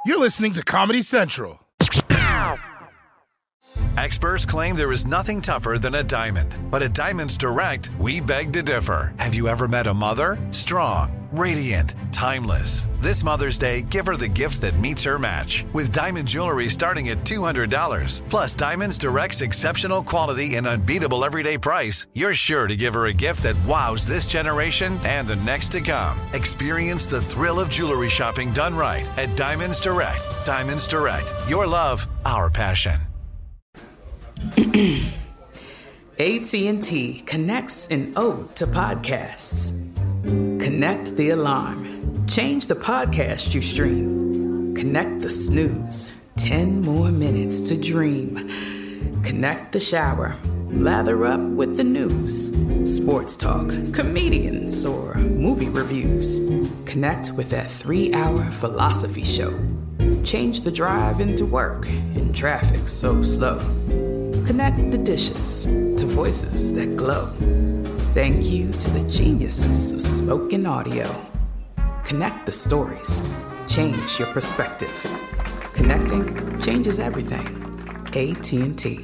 You're listening to Comedy Central. Experts claim there is nothing tougher than a diamond. But at Diamonds Direct, we beg to differ. Have you ever met a mother? Strong, radiant, timeless. This Mother's Day, give her the gift that meets her match. With diamond jewelry starting at $200. Plus Diamonds Direct's exceptional quality and unbeatable everyday price, you're sure to give her a gift that wows this generation and the next to come. Experience the thrill of jewelry shopping done right at Diamonds Direct. Diamonds Direct. Your love, our passion. AT&T connects an ode to podcasts. Connect the alarm. Change the podcast you stream. Connect the snooze. 10 more minutes to dream. Connect the shower. Lather up with the news. Sports talk, comedians, or movie reviews. Connect with that 3-hour philosophy show. Change the drive into work in traffic so slow. Connect the dishes to voices that glow. Thank you to the geniuses of spoken audio. Connect the stories. Change your perspective. Connecting changes everything. AT&T.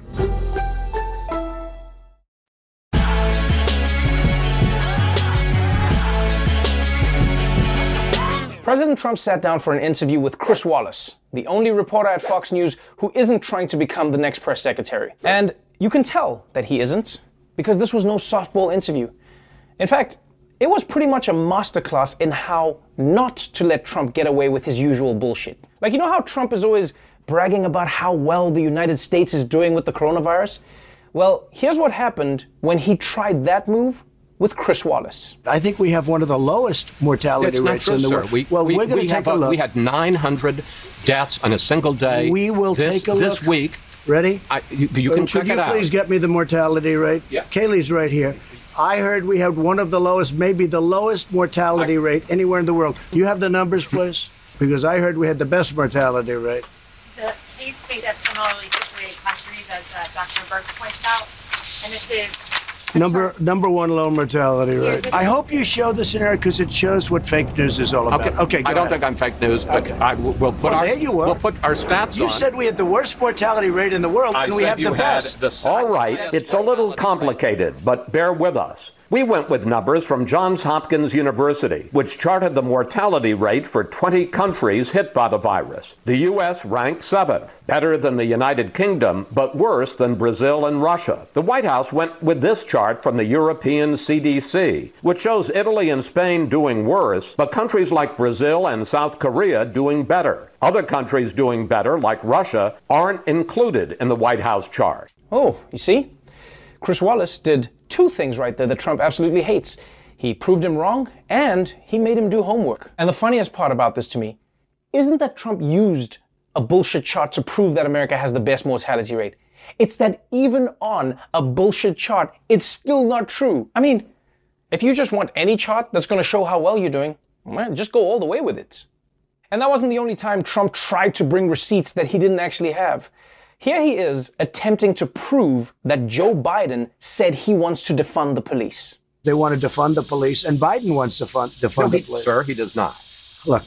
President Trump sat down for an interview with Chris Wallace, the only reporter at Fox News who isn't trying to become the next press secretary. And you can tell that he isn't, because this was no softball interview. In fact, it was pretty much a masterclass in how not to let Trump get away with his usual bullshit. Like, you know how Trump is always bragging about how well the United States is doing with the coronavirus? Well, here's what happened when he tried that move with Chris Wallace. I think we have one of the lowest mortality rates in the world. We're going to take a look. We had 900 deaths on a single day. We will take a look. This week. Ready? You can check it out. Could you please get me the mortality rate? Yeah. Kaylee's right here. I heard we had one of the lowest, maybe the lowest mortality rate anywhere in the world. Do you have the numbers, please? Because I heard we had the best mortality rate. The case rate of similarly situated countries, as Dr. Burks points out, and this is Number one low mortality rate. I hope you show the scenario because it shows what fake news is all about. Okay, I don't think I'm fake news, but we'll put we'll put our stats on. You said we had the worst mortality rate in the world, and we have the best. All right, it's a little complicated, but bear with us. We went with numbers from Johns Hopkins University, which charted the mortality rate for 20 countries hit by the virus. The U.S. ranked 7th, better than the United Kingdom, but worse than Brazil and Russia. The White House went with this chart from the European CDC, which shows Italy and Spain doing worse, but countries like Brazil and South Korea doing better. Other countries doing better, like Russia, aren't included in the White House chart. Oh, you see? Chris Wallace did 2 things right there that Trump absolutely hates. He proved him wrong, and he made him do homework. And the funniest part about this to me isn't that Trump used a bullshit chart to prove that America has the best mortality rate. It's that even on a bullshit chart, it's still not true. I mean, if you just want any chart that's going to show how well you're doing, well, just go all the way with it. And that wasn't the only time Trump tried to bring receipts that he didn't actually have. Here he is attempting to prove that Joe Biden said he wants to defund the police. They want to defund the police, and Biden wants to defund the police. Sir, he does not. Look,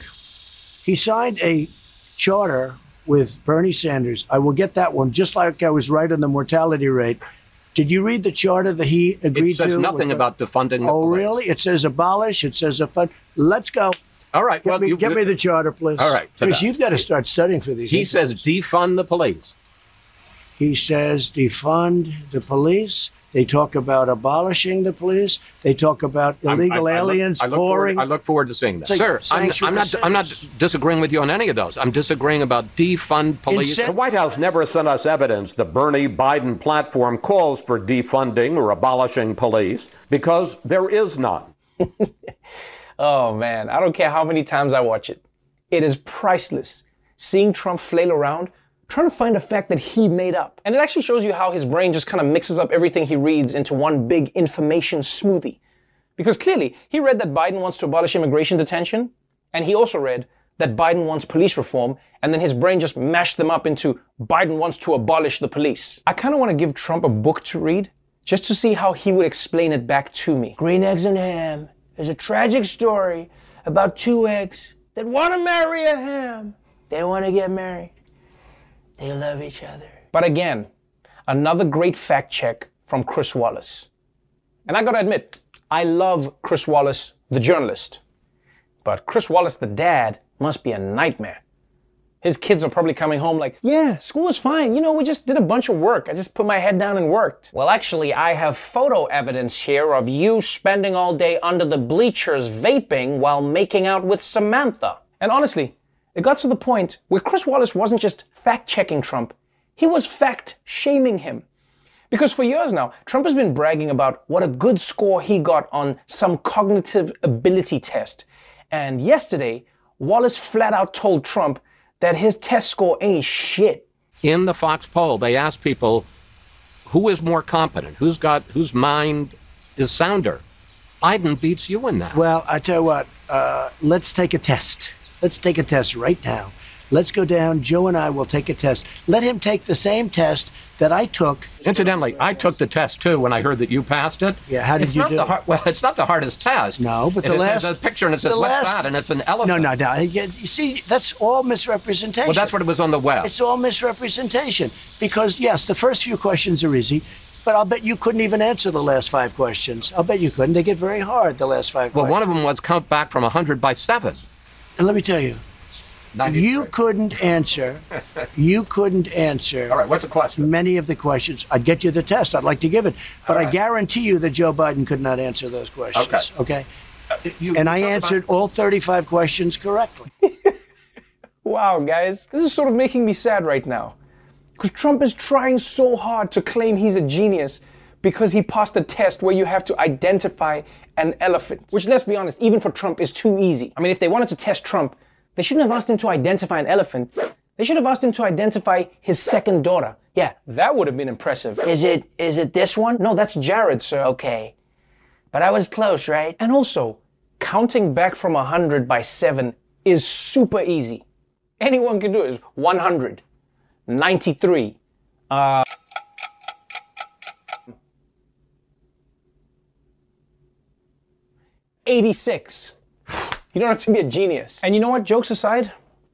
he signed a charter with Bernie Sanders. I will get that one, just like I was right on the mortality rate. Did you read the charter that he agreed to? It says nothing about defunding the police. Oh, really? It says abolish. It says defund. Let's go. All right. Get me the charter, please. All right. Chris, you've got to start studying for these. He says defund the police. He says defund the police. They talk about abolishing the police. They talk about illegal aliens pouring. I look forward to seeing that. Sir, I'm not disagreeing with you on any of those. I'm disagreeing about defund police. The White House never sent us evidence the Bernie Biden platform calls for defunding or abolishing police because there is none. Oh, man, I don't care how many times I watch it. It is priceless seeing Trump flail around trying to find a fact that he made up. And it actually shows you how his brain just kind of mixes up everything he reads into one big information smoothie. Because clearly, he read that Biden wants to abolish immigration detention, and he also read that Biden wants police reform, and then his brain just mashed them up into Biden wants to abolish the police. I kind of want to give Trump a book to read, just to see how he would explain it back to me. Green Eggs and Ham is a tragic story about 2 eggs that want to marry a ham. They want to get married. They love each other. But again, another great fact check from Chris Wallace. And I gotta admit, I love Chris Wallace, the journalist. But Chris Wallace, the dad, must be a nightmare. His kids are probably coming home like, yeah, school was fine. You know, we just did a bunch of work. I just put my head down and worked. Well, actually, I have photo evidence here of you spending all day under the bleachers vaping while making out with Samantha. And honestly, it got to the point where Chris Wallace wasn't just fact-checking Trump, he was fact-shaming him. Because for years now, Trump has been bragging about what a good score he got on some cognitive ability test. And yesterday, Wallace flat out told Trump that his test score ain't shit. In the Fox poll, they asked people, who is more competent? Whose mind is sounder? Biden beats you in that. Well, I tell you what, let's take a test. Let's take a test right now. Let's go down. Joe and I will take a test. Let him take the same test that I took. Incidentally, I took the test too when I heard that you passed it. Yeah, how did you do it? Well, it's not the hardest test. No, but there's a picture and it says, what's that? And it's an elephant. No. You see, that's all misrepresentation. Well, that's what it was on the web. It's all misrepresentation. Because, yes, the first few questions are easy, but I'll bet you couldn't even answer the last 5 questions. I'll bet you couldn't. They get very hard, the last 5 questions. Well, one of them was count back from 100 by 7. And let me tell you, 93. You couldn't answer. All right, what's the question? Many of the questions. I'd get you the test. I'd like to give it. But I guarantee you that Joe Biden could not answer those questions. Okay? And I answered all 35 questions correctly. Wow, guys. This is sort of making me sad right now. Because Trump is trying so hard to claim he's a genius because he passed a test where you have to identify an elephant. Which, let's be honest, even for Trump is too easy. I mean, if they wanted to test Trump, they shouldn't have asked him to identify an elephant. They should have asked him to identify his second daughter. Yeah, that would have been impressive. Is it this one? No, that's Jared, sir. Okay. But I was close, right? And also, counting back from 100 by 7 is super easy. Anyone can do it. It's 100, 93, 86. You don't have to be a genius. And you know what, jokes aside,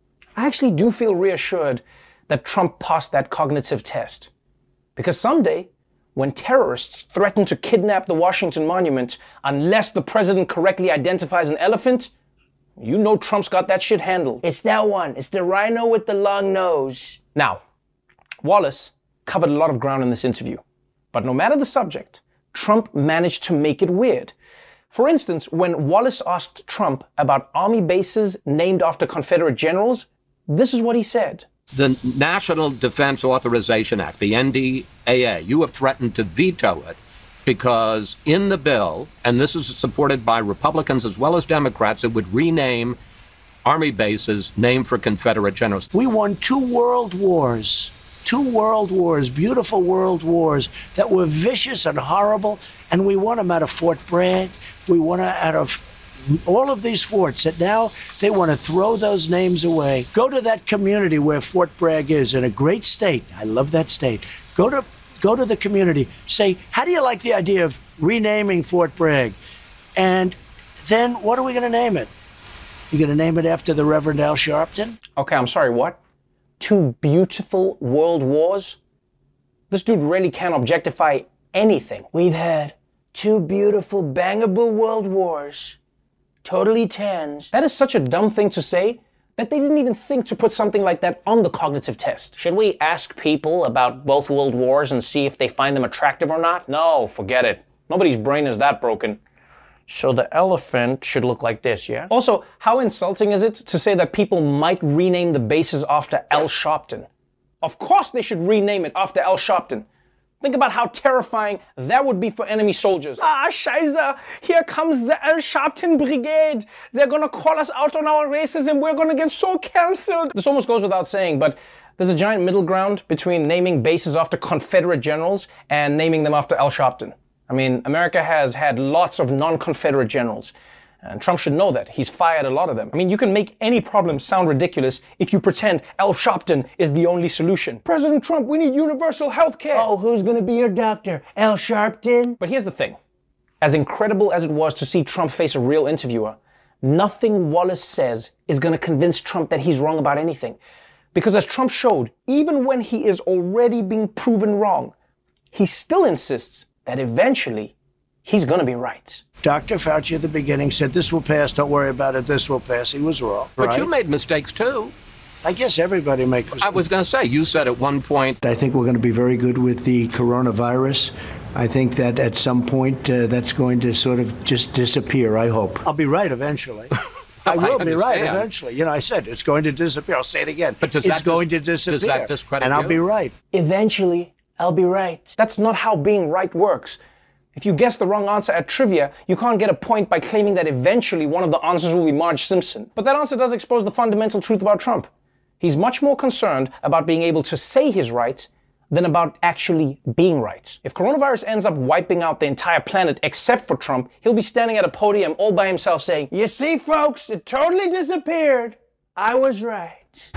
I actually do feel reassured that Trump passed that cognitive test. Because someday, when terrorists threaten to kidnap the Washington Monument unless the president correctly identifies an elephant, you know Trump's got that shit handled. It's that one. It's the rhino with the long nose. Now, Wallace covered a lot of ground in this interview. But no matter the subject, Trump managed to make it weird. For instance, when Wallace asked Trump about army bases named after Confederate generals, this is what he said. The National Defense Authorization Act, the NDAA, you have threatened to veto it because in the bill, and this is supported by Republicans as well as Democrats, it would rename army bases named for Confederate generals. We won 2 world wars. 2 world wars, beautiful world wars that were vicious and horrible, and we won them out of Fort Bragg. We won out of all of these forts that now they want to throw those names away. Go to that community where Fort Bragg is in a great state. I love that state. Go to the community. Say, how do you like the idea of renaming Fort Bragg? And then what are we going to name it? You going to name it after the Reverend Al Sharpton? Okay, I'm sorry, what? 2 beautiful world wars? This dude really can't objectify anything. We've had 2 beautiful, bangable world wars. Totally tens. That is such a dumb thing to say that they didn't even think to put something like that on the cognitive test. Should we ask people about both world wars and see if they find them attractive or not? No, forget it. Nobody's brain is that broken. So the elephant should look like this, yeah? Also, how insulting is it to say that people might rename the bases after Al Sharpton? Of course they should rename it after Al Sharpton. Think about how terrifying that would be for enemy soldiers. Ah, Scheiße, here comes the Al Sharpton Brigade. They're gonna call us out on our racism. We're gonna get so cancelled. This almost goes without saying, but there's a giant middle ground between naming bases after Confederate generals and naming them after Al Sharpton. I mean, America has had lots of non-Confederate generals, and Trump should know that. He's fired a lot of them. I mean, you can make any problem sound ridiculous if you pretend Al Sharpton is the only solution. President Trump, we need universal health care. Oh, who's gonna be your doctor? Al Sharpton? But here's the thing. As incredible as it was to see Trump face a real interviewer, nothing Wallace says is going to convince Trump that he's wrong about anything. Because as Trump showed, even when he is already being proven wrong, he still insists that eventually he's going to be right. Dr. Fauci at the beginning said, this will pass, don't worry about it, this will pass. He was wrong. But right? you made mistakes too. I guess everybody makes mistakes. I was going to say, you said at one point, I think we're going to be very good with the coronavirus. I think that at some point that's going to sort of just disappear, I hope. I'll be right eventually. I will be right eventually. You know, I said it's going to disappear. I'll say it again. But it's going to disappear. Does that discredit and I'll you? be right. Eventually, I'll be right. That's not how being right works. If you guess the wrong answer at trivia, you can't get a point by claiming that eventually one of the answers will be Marge Simpson. But that answer does expose the fundamental truth about Trump. He's much more concerned about being able to say he's right than about actually being right. If coronavirus ends up wiping out the entire planet except for Trump, he'll be standing at a podium all by himself saying, "You see, folks, it totally disappeared. I was right."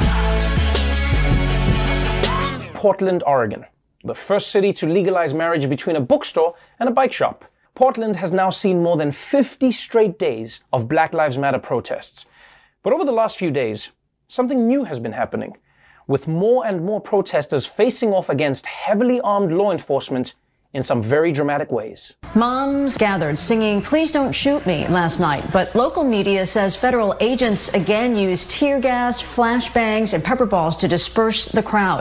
Portland, Oregon, the first city to legalize marriage between a bookstore and a bike shop. Portland has now seen more than 50 straight days of Black Lives Matter protests. But over the last few days, something new has been happening, with more and more protesters facing off against heavily armed law enforcement in some very dramatic ways. Moms gathered singing "Please Don't Shoot Me" last night, but local media says federal agents again used tear gas, flashbangs, and pepper balls to disperse the crowd.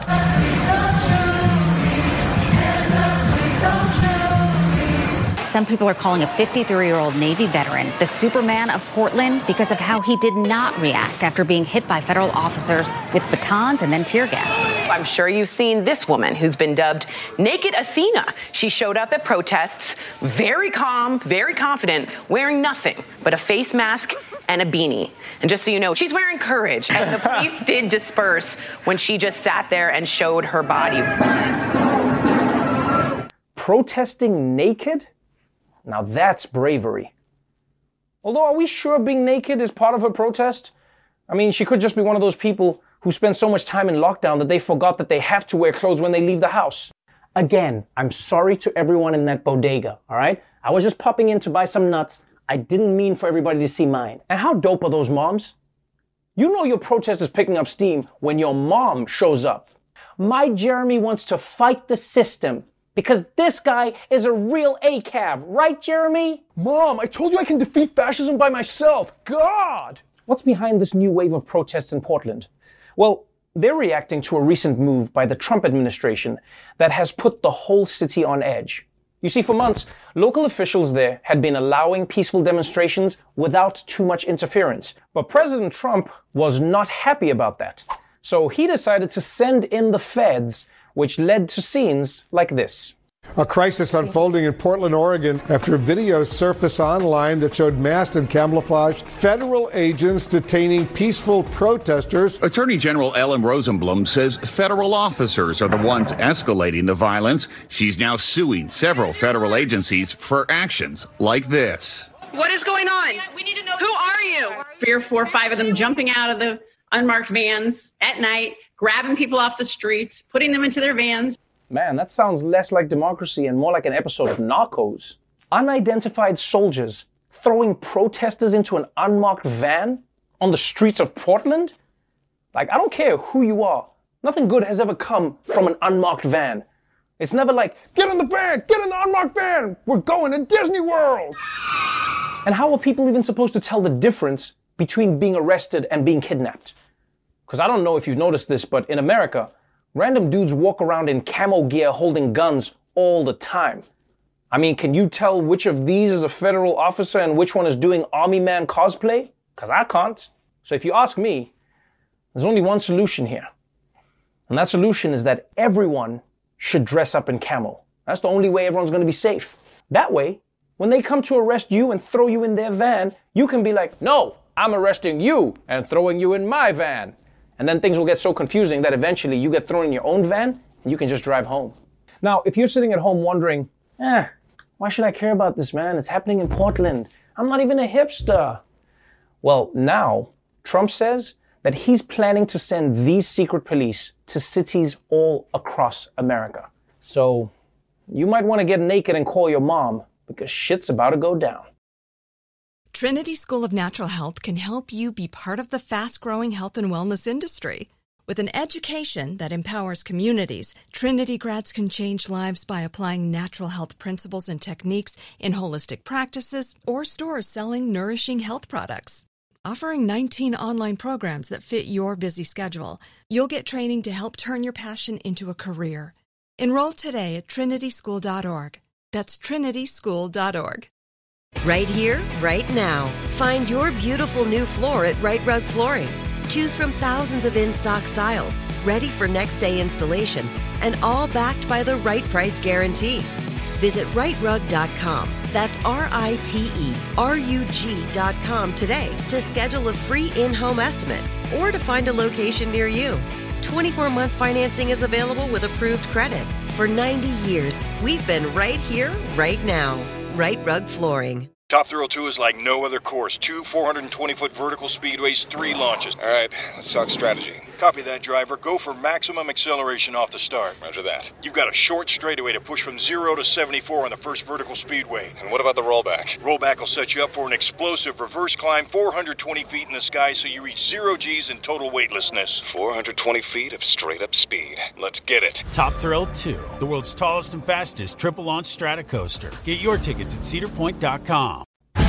Some people are calling a 53-year-old Navy veteran the Superman of Portland because of how he did not react after being hit by federal officers with batons and then tear gas. I'm sure you've seen this woman who's been dubbed Naked Athena. She showed up at protests, very calm, very confident, wearing nothing but a face mask and a beanie. And just so you know, she's wearing courage, and the police did disperse when she just sat there and showed her body. Protesting naked? Now that's bravery. Although, are we sure being naked is part of her protest? I mean, she could just be one of those people who spend so much time in lockdown that they forgot that they have to wear clothes when they leave the house. Again, I'm sorry to everyone in that bodega, all right? I was just popping in to buy some nuts. I didn't mean for everybody to see mine. And how dope are those moms? You know your protest is picking up steam when your mom shows up. My Jeremy wants to fight the system. Because this guy is a real ACAB, right, Jeremy? Mom, I told you I can defeat fascism by myself. God! What's behind this new wave of protests in Portland? Well, they're reacting to a recent move by the Trump administration that has put the whole city on edge. You see, for months, local officials there had been allowing peaceful demonstrations without too much interference. But President Trump was not happy about that. So he decided to send in the feds, which led to scenes like this. A crisis unfolding in Portland, Oregon, after videos surfaced online that showed masked and camouflaged federal agents detaining peaceful protesters. Attorney General Ellen Rosenblum says federal officers are the ones escalating the violence. She's now suing several federal agencies for actions like this. What is going on? We need to know. Who are you? 3 or 4 or 5 of them jumping out of the unmarked vans at night, grabbing people off the streets, putting them into their vans. Man, that sounds less like democracy and more like an episode of Narcos. Unidentified soldiers throwing protesters into an unmarked van on the streets of Portland? Like, I don't care who you are. Nothing good has ever come from an unmarked van. It's never like, get in the van, get in the unmarked van, we're going to Disney World. And how are people even supposed to tell the difference between being arrested and being kidnapped? Because I don't know if you've noticed this, but in America, random dudes walk around in camo gear holding guns all the time. I mean, can you tell which of these is a federal officer and which one is doing Army Man cosplay? Because I can't. So if you ask me, there's only one solution here. And that solution is that everyone should dress up in camo. That's the only way everyone's going to be safe. That way, when they come to arrest you and throw you in their van, you can be like, no, I'm arresting you and throwing you in my van. And then things will get so confusing that eventually you get thrown in your own van and you can just drive home. Now, if you're sitting at home wondering, why should I care about this, man? It's happening in Portland. I'm not even a hipster. Well, now Trump says that he's planning to send these secret police to cities all across America. So you might want to get naked and call your mom because shit's about to go down. Trinity School of Natural Health can help you be part of the fast-growing health and wellness industry. With an education that empowers communities, Trinity grads can change lives by applying natural health principles and techniques in holistic practices or stores selling nourishing health products. Offering 19 online programs that fit your busy schedule, you'll get training to help turn your passion into a career. Enroll today at trinityschool.org. That's trinityschool.org. Right here, right now. Find your beautiful new floor at Right Rug Flooring. Choose from thousands of in-stock styles, ready for next day installation, and all backed by the right price guarantee. Visit rightrug.com. That's RITERUG.com today to schedule a free in-home estimate or to find a location near you. 24-month financing is available with approved credit. For 90 years, we've been right here, right now. Right Rug Flooring. Top Thrill 2 is like no other course. 2 420-foot vertical speedways, 3 launches. All right, let's talk strategy. Copy that, driver. Go for maximum acceleration off the start. Roger that. You've got a short straightaway to push from 0 to 74 on the first vertical speedway. And what about the rollback? Rollback will set you up for an explosive reverse climb 420 feet in the sky so you reach 0 G's in total weightlessness. 420 feet of straight-up speed. Let's get it. Top Thrill 2, the world's tallest and fastest triple-launch Stratocoaster. Get your tickets at cedarpoint.com.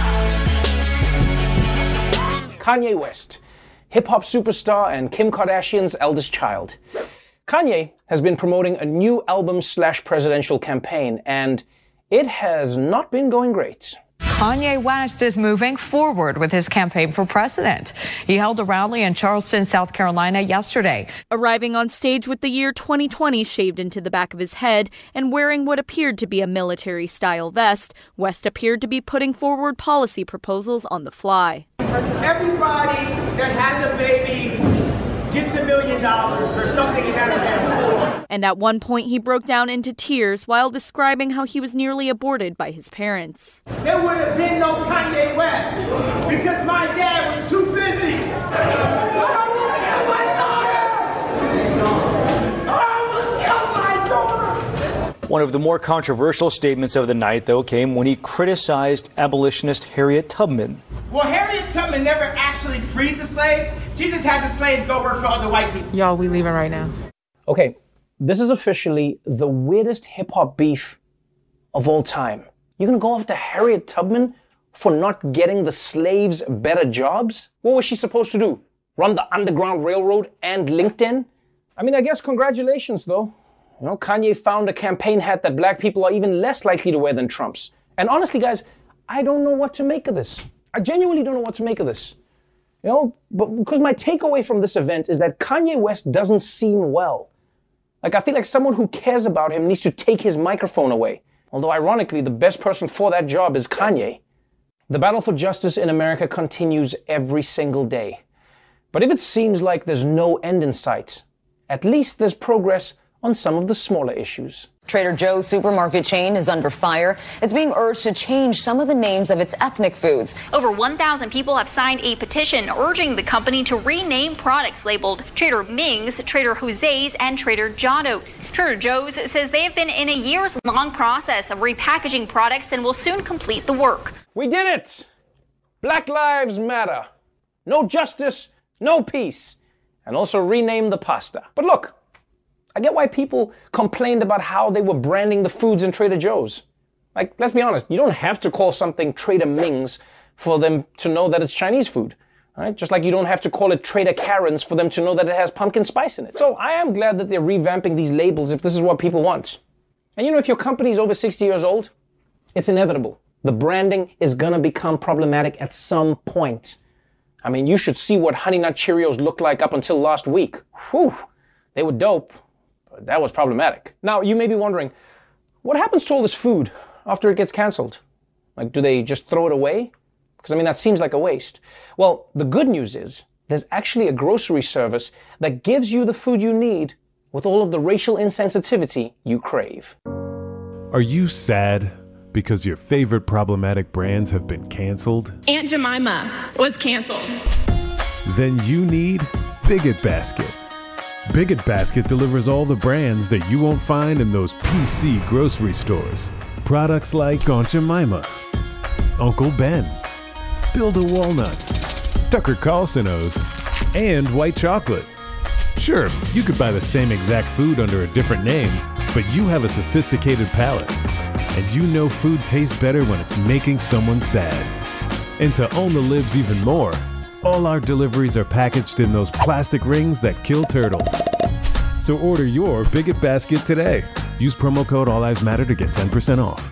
Kanye West, hip-hop superstar and Kim Kardashian's eldest child. Kanye has been promoting a new album/presidential campaign, and it has not been going great. Kanye West is moving forward with his campaign for president. He held a rally in Charleston, South Carolina yesterday. Arriving on stage with the year 2020 shaved into the back of his head and wearing what appeared to be a military-style vest, West appeared to be putting forward policy proposals on the fly. Everybody that has a baby gets $1 million or something in that family. And at one point he broke down into tears while describing how he was nearly aborted by his parents. There would have been no Kanye West because my dad was too busy. One of the more controversial statements of the night, though, came when he criticized abolitionist Harriet Tubman. Well, Harriet Tubman never actually freed the slaves. She just had the slaves go work for other white people. Y'all, we leaving right now. Okay, this is officially the weirdest hip-hop beef of all time. You're gonna go after Harriet Tubman for not getting the slaves better jobs? What was she supposed to do? Run the Underground Railroad and LinkedIn? I mean, I guess congratulations, though. You know, Kanye found a campaign hat that black people are even less likely to wear than Trump's. And honestly, guys, I don't know what to make of this. I genuinely don't know what to make of this. You know, but because my takeaway from this event is that Kanye West doesn't seem well. Like, I feel like someone who cares about him needs to take his microphone away. Although, ironically, the best person for that job is Kanye. The battle for justice in America continues every single day. But if it seems like there's no end in sight, at least there's progress on some of the smaller issues. Trader Joe's supermarket chain is under fire. It's being urged to change some of the names of its ethnic foods. Over 1,000 people have signed a petition urging the company to rename products labeled Trader Ming's, Trader Jose's, and Trader John's. Trader Joe's says they have been in a years-long process of repackaging products and will soon complete the work. We did it! Black Lives Matter. No justice, no peace. And also rename the pasta. But look, I get why people complained about how they were branding the foods in Trader Joe's. Like, let's be honest, you don't have to call something Trader Ming's for them to know that it's Chinese food, right? Just like you don't have to call it Trader Karen's for them to know that it has pumpkin spice in it. So I am glad that they're revamping these labels if this is what people want. And you know, if your company is over 60 years old, it's inevitable. The branding is gonna become problematic at some point. I mean, you should see what Honey Nut Cheerios looked like up until last week. Whew, they were dope. That was problematic. Now, you may be wondering, what happens to all this food after it gets canceled? Like, do they just throw it away? Because, I mean, that seems like a waste. Well, the good news is there's actually a grocery service that gives you the food you need with all of the racial insensitivity you crave. Are you sad because your favorite problematic brands have been canceled? Aunt Jemima was canceled. Then you need Bigot Basket. Bigot Basket delivers all the brands that you won't find in those PC grocery stores. Products like Aunt Jemima, Uncle Ben, Build a Walnuts, Tucker Carlson O's, and white chocolate. Sure, you could buy the same exact food under a different name, but you have a sophisticated palate. And you know food tastes better when it's making someone sad. And to own the libs even more, all our deliveries are packaged in those plastic rings that kill turtles. So order your Bigot basket today. Use promo code ALLLivesMatter to get 10% off.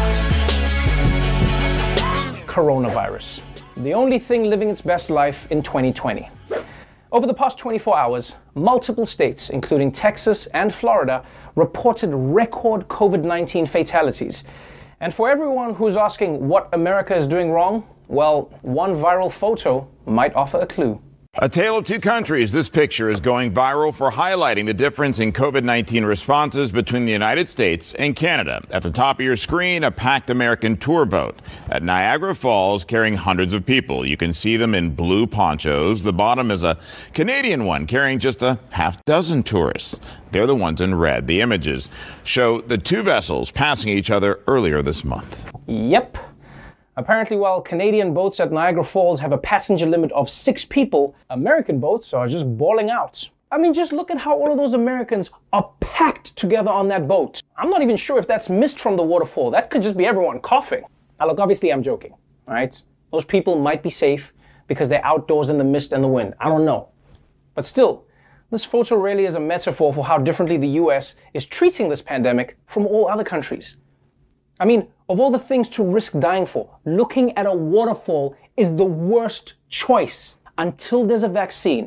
Coronavirus. The only thing living its best life in 2020. Over the past 24 hours, multiple states, including Texas and Florida, reported record COVID-19 fatalities. And for everyone who's asking what America is doing wrong, well, one viral photo might offer a clue. A tale of two countries. This picture is going viral for highlighting the difference in COVID-19 responses between the United States and Canada. At the top of your screen, a packed American tour boat at Niagara Falls carrying hundreds of people. You can see them in blue ponchos. The bottom is a Canadian one carrying just a half dozen tourists. They're the ones in red. The images show the two vessels passing each other earlier this month. Yep. Apparently, while Canadian boats at Niagara Falls have a passenger limit of 6 people, American boats are just balling out. I mean, just look at how all of those Americans are packed together on that boat. I'm not even sure if that's mist from the waterfall. That could just be everyone coughing. Now, look, obviously I'm joking, all right? Those people might be safe because they're outdoors in the mist and the wind. I don't know. But still, this photo really is a metaphor for how differently the US is treating this pandemic from all other countries. I mean, of all the things to risk dying for, looking at a waterfall is the worst choice until there's a vaccine.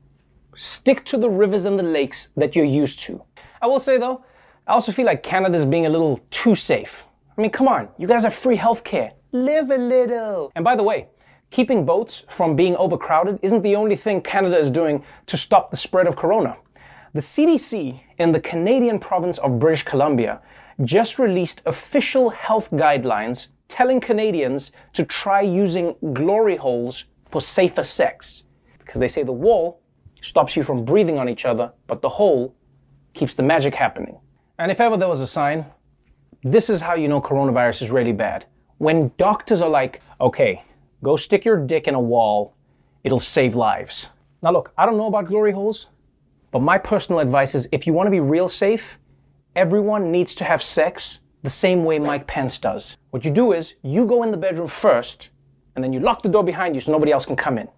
Stick to the rivers and the lakes that you're used to. I will say though, I also feel like Canada's being a little too safe. I mean, come on, you guys have free healthcare. Live a little. And by the way, keeping boats from being overcrowded isn't the only thing Canada is doing to stop the spread of corona. The CDC in the Canadian province of British Columbia just released official health guidelines telling Canadians to try using glory holes for safer sex. Because they say the wall stops you from breathing on each other, but the hole keeps the magic happening. And if ever there was a sign, this is how you know coronavirus is really bad. When doctors are like, okay, go stick your dick in a wall, it'll save lives. Now look, I don't know about glory holes, but my personal advice is if you want to be real safe, everyone needs to have sex the same way Mike Pence does. What you do is you go in the bedroom first, and then you lock the door behind you so nobody else can come in.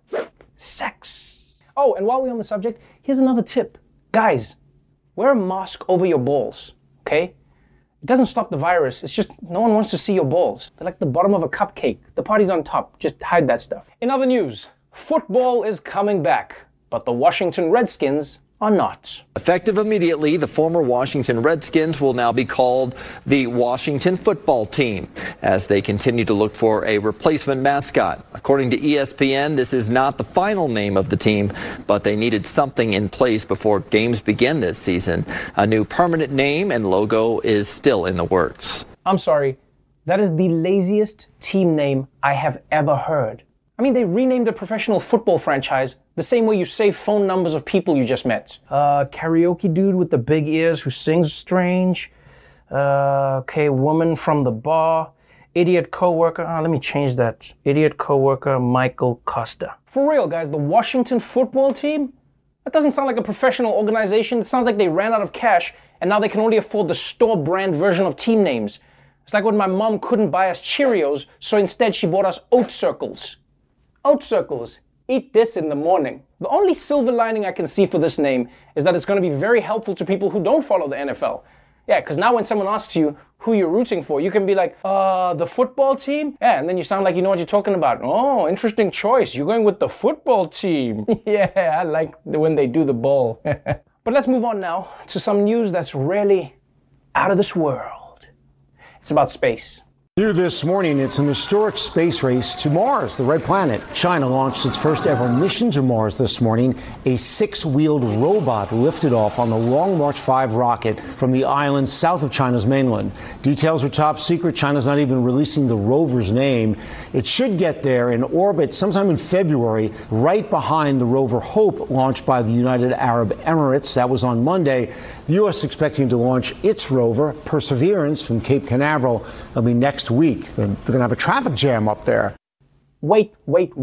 Sex. Oh, and while we're on the subject, here's another tip. Guys, wear a mask over your balls, okay? It doesn't stop the virus, it's just no one wants to see your balls. They're like the bottom of a cupcake. The party's on top, just hide that stuff. In other news, football is coming back, but the Washington Redskins are not. Effective immediately, the former Washington Redskins will now be called the Washington Football Team as they continue to look for a replacement mascot. According to ESPN, this is not the final name of the team, but they needed something in place before games begin this season. A new permanent name and logo is still in the works. I'm sorry, that is the laziest team name I have ever heard. I mean, they renamed a professional football franchise the same way you save phone numbers of people you just met. Karaoke dude with the big ears who sings strange. Okay, woman from the bar. Idiot coworker. Let me change that. Idiot coworker Michael Costa. For real, guys, the Washington Football Team? That doesn't sound like a professional organization. It sounds like they ran out of cash and now they can only afford the store brand version of team names. It's like when my mom couldn't buy us Cheerios, so instead she bought us Oat Circles. Oat Circles. Eat this in the morning. The only silver lining I can see for this name is that it's going to be very helpful to people who don't follow the NFL. Yeah, because now when someone asks you who you're rooting for, you can be like, the football team? Yeah, and then you sound like you know what you're talking about. Oh, interesting choice. You're going with the football team. Yeah, I like when they do the ball. But let's move on now to some news that's really out of this world. It's about space. New this morning, it's an historic space race to Mars, the red planet. China launched its first ever mission to Mars this morning. A 6-wheeled robot lifted off on the Long March 5 rocket from the island south of China's mainland. Details are top secret. China's not even releasing the rover's name. It should get there in orbit sometime in February, right behind the rover Hope, launched by the United Arab Emirates. That was on Monday. The U.S. expecting to launch its rover, Perseverance, from Cape Canaveral. That'll be next week. They're going to have a traffic jam up there. Wait.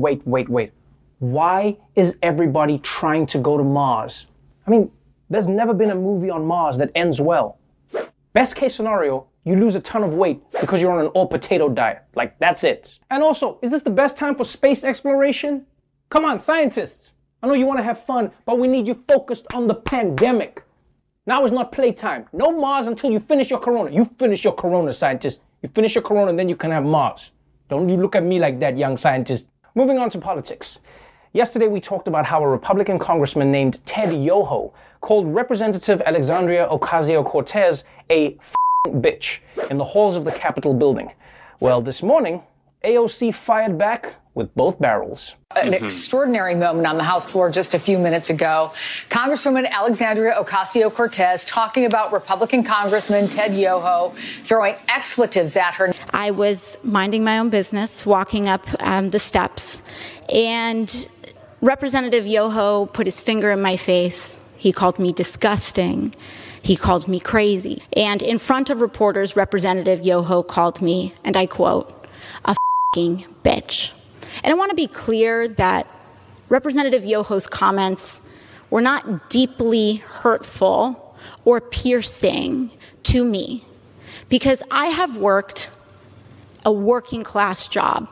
Why is everybody trying to go to Mars? I mean, there's never been a movie on Mars that ends well. Best case scenario, you lose a ton of weight because you're on an all-potato diet. Like, that's it. And also, is this the best time for space exploration? Come on, scientists. I know you want to have fun, but we need you focused on the pandemic. Now is not playtime. No Mars until you finish your corona. You finish your corona, scientists. You finish your corona, and then you can have Mars. Don't you look at me like that, young scientist. Moving on to politics. Yesterday, we talked about how a Republican congressman named Ted Yoho called Representative Alexandria Ocasio-Cortez a bitch in the halls of the Capitol building. Well, this morning, AOC fired back with both barrels. An extraordinary moment on the House floor just a few minutes ago. Congresswoman Alexandria Ocasio-Cortez talking about Republican Congressman Ted Yoho throwing expletives at her. I was minding my own business, walking up the steps, and Representative Yoho put his finger in my face. He called me disgusting. He called me crazy. And in front of reporters, Representative Yoho called me, and I quote, a f***ing bitch. And I want to be clear that Representative Yoho's comments were not deeply hurtful or piercing to me, because I have worked a working class job.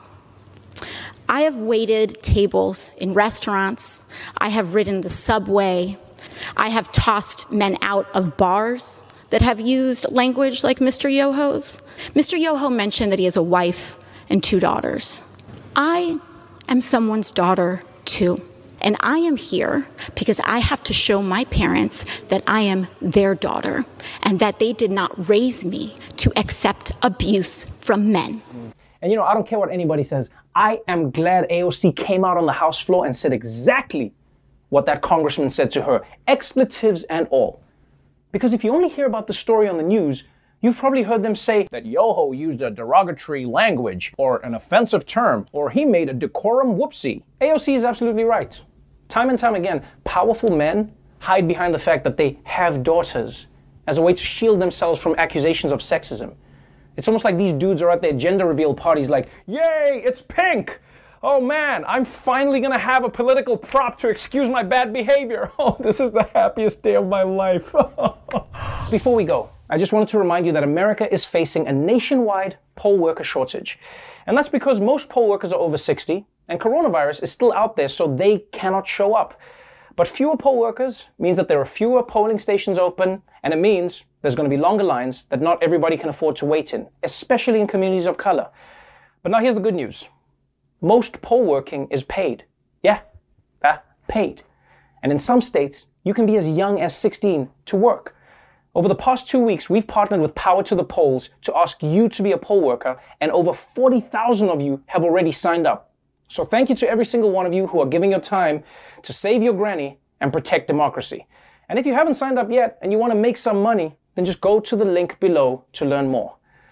I have waited tables in restaurants. I have ridden the subway. I have tossed men out of bars that have used language like Mr. Yoho's. Mr. Yoho mentioned that he has a wife and 2 daughters. I am someone's daughter too. And I am here because I have to show my parents that I am their daughter and that they did not raise me to accept abuse from men. And I don't care what anybody says. I am glad AOC came out on the House floor and said exactly what that congressman said to her, expletives and all. Because if you only hear about the story on the news, you've probably heard them say that Yoho used a derogatory language or an offensive term, or he made a decorum whoopsie. AOC is absolutely right. Time and time again, powerful men hide behind the fact that they have daughters as a way to shield themselves from accusations of sexism. It's almost like these dudes are at their gender reveal parties like, yay, it's pink! Oh man, I'm finally gonna have a political prop to excuse my bad behavior. Oh, this is the happiest day of my life. Before we go, I just wanted to remind you that America is facing a nationwide poll worker shortage. And that's because most poll workers are over 60, and coronavirus is still out there, so they cannot show up. But fewer poll workers means that there are fewer polling stations open, and it means there's going to be longer lines that not everybody can afford to wait in, especially in communities of color. But now here's the good news. Most poll working is paid. Yeah, paid. And in some states, you can be as young as 16 to work. Over the past 2 weeks, we've partnered with Power to the Polls to ask you to be a poll worker, and over 40,000 of you have already signed up. So thank you to every single one of you who are giving your time to save your granny and protect democracy. And if you haven't signed up yet and you want to make some money, then just go to the link below to learn more.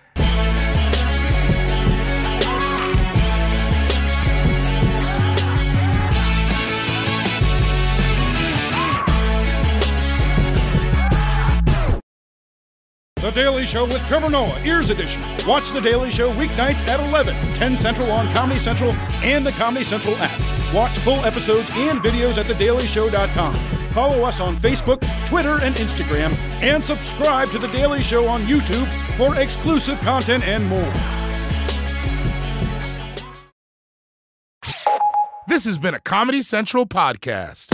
The Daily Show with Trevor Noah, Ears Edition. Watch The Daily Show weeknights at 11, 10 Central on Comedy Central and the Comedy Central app. Watch full episodes and videos at thedailyshow.com. Follow us on Facebook, Twitter, and Instagram, and subscribe to The Daily Show on YouTube for exclusive content and more. This has been a Comedy Central podcast.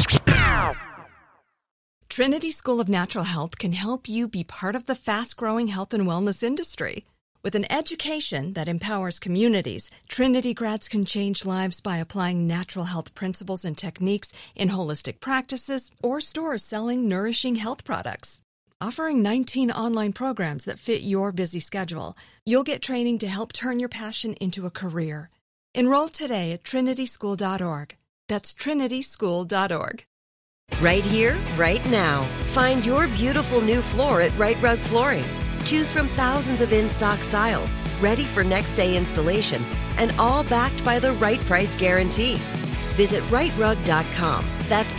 Trinity School of Natural Health can help you be part of the fast-growing health and wellness industry. With an education that empowers communities, Trinity grads can change lives by applying natural health principles and techniques in holistic practices or stores selling nourishing health products. Offering 19 online programs that fit your busy schedule, you'll get training to help turn your passion into a career. Enroll today at trinityschool.org. That's trinityschool.org. Right here, right now. Find your beautiful new floor at Right Rug Flooring. Choose from thousands of in-stock styles, ready for next day installation, and all backed by the right price guarantee. Visit rightrug.com. That's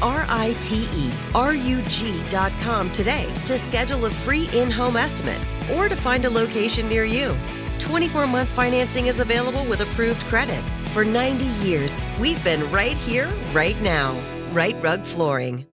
RITERUG.com today to schedule a free in-home estimate or to find a location near you. 24-month financing is available with approved credit. For 90 years, we've been right here, right now. Right Rug Flooring.